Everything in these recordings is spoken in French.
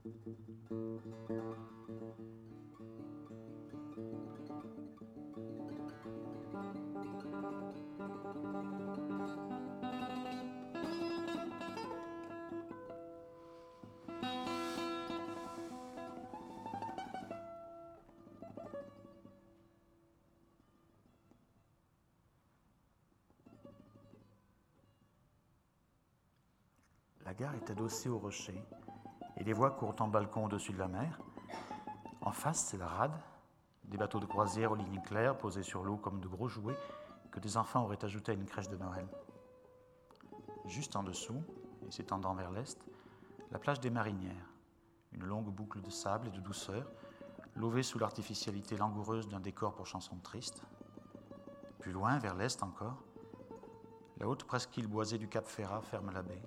La gare est adossée au rocher et les voies courent en balcon au-dessus de la mer. En face, c'est la rade, des bateaux de croisière aux lignes claires posés sur l'eau comme de gros jouets que des enfants auraient ajoutés à une crèche de Noël. Juste en dessous, et s'étendant vers l'est, la plage des Marinières, une longue boucle de sable et de douceur, levée sous l'artificialité langoureuse d'un décor pour chansons tristes. Plus loin, vers l'est encore, la haute presqu'île boisée du Cap Ferrat ferme la baie.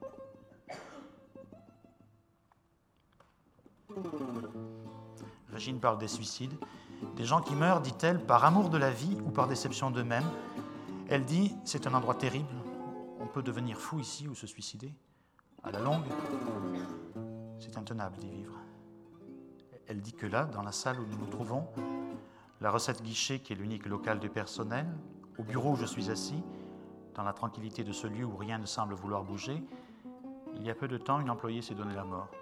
Régine parle des suicides, des gens qui meurent, dit-elle, par amour de la vie ou par déception d'eux-mêmes. Elle dit, c'est un endroit terrible, on peut devenir fou ici ou se suicider. À la longue, c'est intenable d'y vivre. Elle dit que là, dans la salle où nous nous trouvons, la recette guichet qui est l'unique local du personnel, au bureau où je suis assis, dans la tranquillité de ce lieu où rien ne semble vouloir bouger, il y a peu de temps, une employée s'est donné la mort.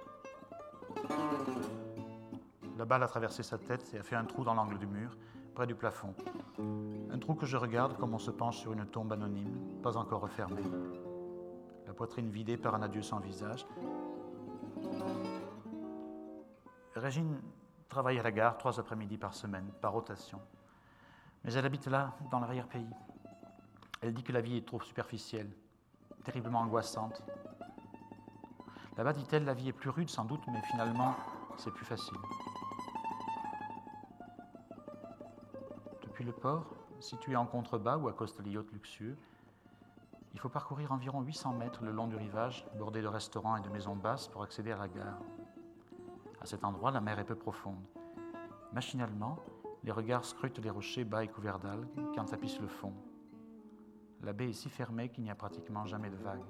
La balle a traversé sa tête et a fait un trou dans l'angle du mur, près du plafond. Un trou que je regarde comme on se penche sur une tombe anonyme, pas encore refermée. La poitrine vidée par un adieu sans visage. Régine travaille à la gare 3 après-midi par semaine, par rotation. Mais elle habite là, dans l'arrière-pays. Elle dit que la vie est trop superficielle, terriblement angoissante. Là-bas, dit-elle, la vie est plus rude sans doute, mais finalement, c'est plus facile. Depuis le port, situé en contrebas ou à cause de yachts luxueux, il faut parcourir environ 800 mètres le long du rivage, bordé de restaurants et de maisons basses pour accéder à la gare. À cet endroit, la mer est peu profonde. Machinalement, les regards scrutent les rochers bas et couverts d'algues qui en tapissent le fond. La baie est si fermée qu'il n'y a pratiquement jamais de vagues.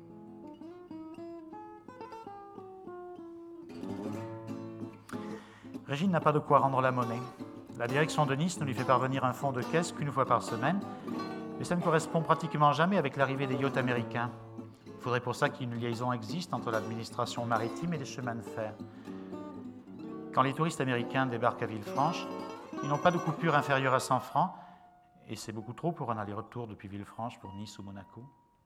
Régine n'a pas de quoi rendre la monnaie. La direction de Nice ne lui fait parvenir un fonds de caisse qu'une fois par semaine, mais ça ne correspond pratiquement jamais avec l'arrivée des yachts américains. Il faudrait pour ça qu'une liaison existe entre l'administration maritime et les chemins de fer. Quand les touristes américains débarquent à Villefranche, ils n'ont pas de coupure inférieure à 100 francs, et c'est beaucoup trop pour un aller-retour depuis Villefranche pour Nice ou Monaco.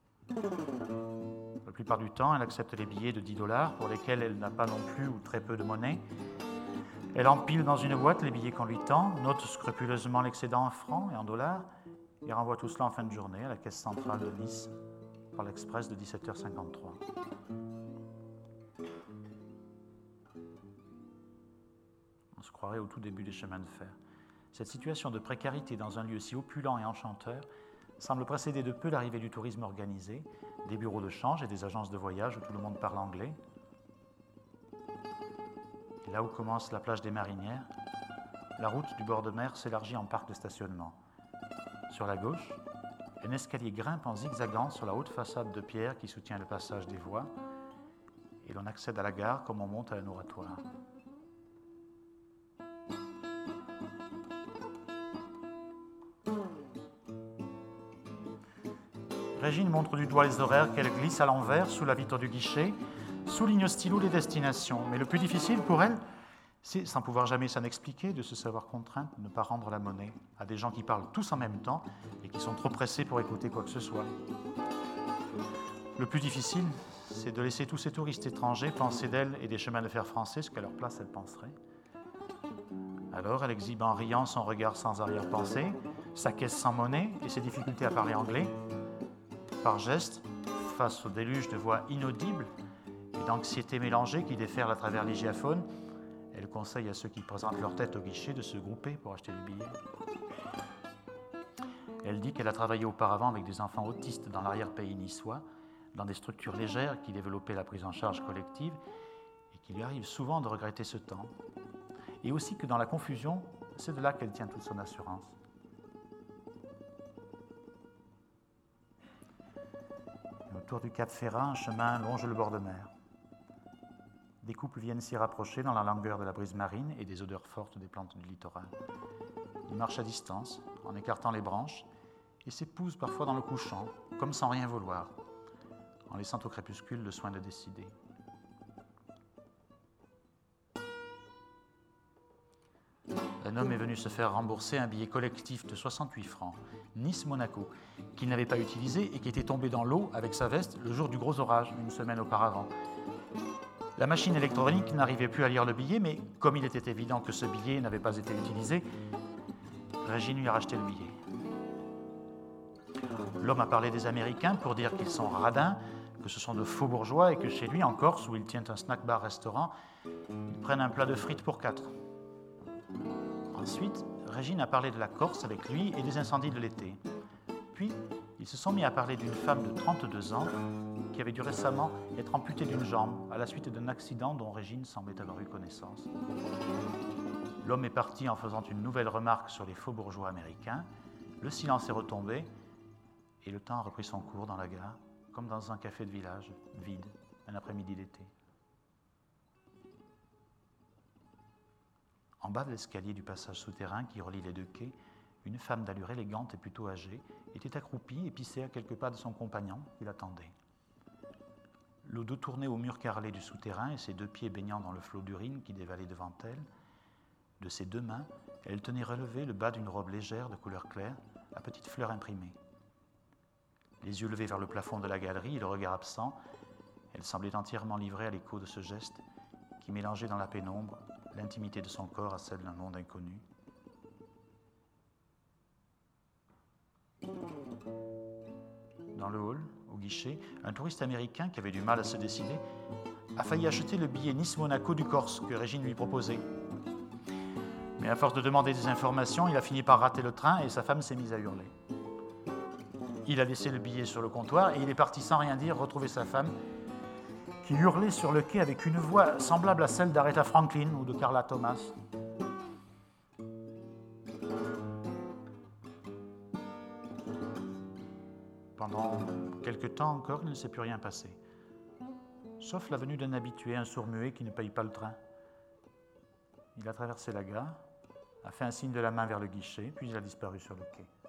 La plupart du temps, elle accepte les billets de 10 $ pour lesquels elle n'a pas non plus ou très peu de monnaie. Elle empile dans une boîte les billets qu'on lui tend, note scrupuleusement l'excédent en francs et en dollars, et renvoie tout cela en fin de journée à la caisse centrale de Nice par l'express de 17h53. On se croirait au tout début des chemins de fer. Cette situation de précarité dans un lieu si opulent et enchanteur semble précéder de peu l'arrivée du tourisme organisé, des bureaux de change et des agences de voyage où tout le monde parle anglais. Et là où commence la plage des Marinières, la route du bord de mer s'élargit en parc de stationnement. Sur la gauche, un escalier grimpe en zigzagant sur la haute façade de pierre qui soutient le passage des voies, et l'on accède à la gare comme on monte à un oratoire. Régine montre du doigt les horaires qu'elle glisse à l'envers sous la vitre du guichet, souligne au stylo les destinations. Mais le plus difficile pour elle, c'est, sans pouvoir jamais s'en expliquer, de se savoir contrainte de ne pas rendre la monnaie à des gens qui parlent tous en même temps et qui sont trop pressés pour écouter quoi que ce soit. Le plus difficile, c'est de laisser tous ces touristes étrangers penser d'elle et des chemins de fer français ce qu'à leur place elle penserait. Alors elle exhibe en riant son regard sans arrière-pensée, sa caisse sans monnaie et ses difficultés à parler anglais. Par geste, face au déluge de voix inaudibles et d'anxiété mélangée qui déferlent à travers l'hygiaphone, elle conseille à ceux qui présentent leur tête au guichet de se grouper pour acheter le billet. Elle dit qu'elle a travaillé auparavant avec des enfants autistes dans l'arrière-pays niçois, dans des structures légères qui développaient la prise en charge collective et qu'il lui arrive souvent de regretter ce temps. Et aussi que dans la confusion, c'est de là qu'elle tient toute son assurance. Autour du Cap Ferrat, un chemin longe le bord de mer. Des couples viennent s'y rapprocher dans la langueur de la brise marine et des odeurs fortes des plantes du littoral. Ils marchent à distance, en écartant les branches, et s'épousent parfois dans le couchant, comme sans rien vouloir, en laissant au crépuscule le soin de décider. Un homme est venu se faire rembourser un billet collectif de 68 francs, Nice-Monaco, qu'il n'avait pas utilisé et qui était tombé dans l'eau avec sa veste le jour du gros orage, une semaine auparavant. La machine électronique n'arrivait plus à lire le billet, mais comme il était évident que ce billet n'avait pas été utilisé, Régine lui a racheté le billet. L'homme a parlé des Américains pour dire qu'ils sont radins, que ce sont de faux bourgeois et que chez lui, en Corse, où il tient un snack-bar-restaurant, ils prennent un plat de frites pour 4. Ensuite, Régine a parlé de la Corse avec lui et des incendies de l'été. Puis, ils se sont mis à parler d'une femme de 32 ans qui avait dû récemment être amputée d'une jambe à la suite d'un accident dont Régine semblait avoir eu connaissance. L'homme est parti en faisant une nouvelle remarque sur les faux bourgeois américains. Le silence est retombé et le temps a repris son cours dans la gare, comme dans un café de village, vide, un après-midi d'été. En bas de l'escalier du passage souterrain qui relie les deux quais, une femme d'allure élégante et plutôt âgée était accroupie et pissait à quelques pas de son compagnon qui l'attendait. Le dos tourné au mur carrelé du souterrain et ses deux pieds baignant dans le flot d'urine qui dévalait devant elle, de ses deux mains, elle tenait relevé le bas d'une robe légère de couleur claire, à petites fleurs imprimées. Les yeux levés vers le plafond de la galerie et le regard absent, elle semblait entièrement livrée à l'écho de ce geste qui mélangeait dans la pénombre l'intimité de son corps à celle d'un monde inconnu. Dans le hall, au guichet, un touriste américain qui avait du mal à se décider a failli acheter le billet Nice-Monaco du Corse que Régine lui proposait. Mais à force de demander des informations, il a fini par rater le train et sa femme s'est mise à hurler. Il a laissé le billet sur le comptoir et il est parti sans rien dire retrouver sa femme qui hurlait sur le quai avec une voix semblable à celle d'Aretha Franklin ou de Carla Thomas. Pendant quelque temps encore, il ne s'est plus rien passé, sauf la venue d'un habitué, un sourd-muet qui ne paye pas le train. Il a traversé la gare, a fait un signe de la main vers le guichet, puis il a disparu sur le quai.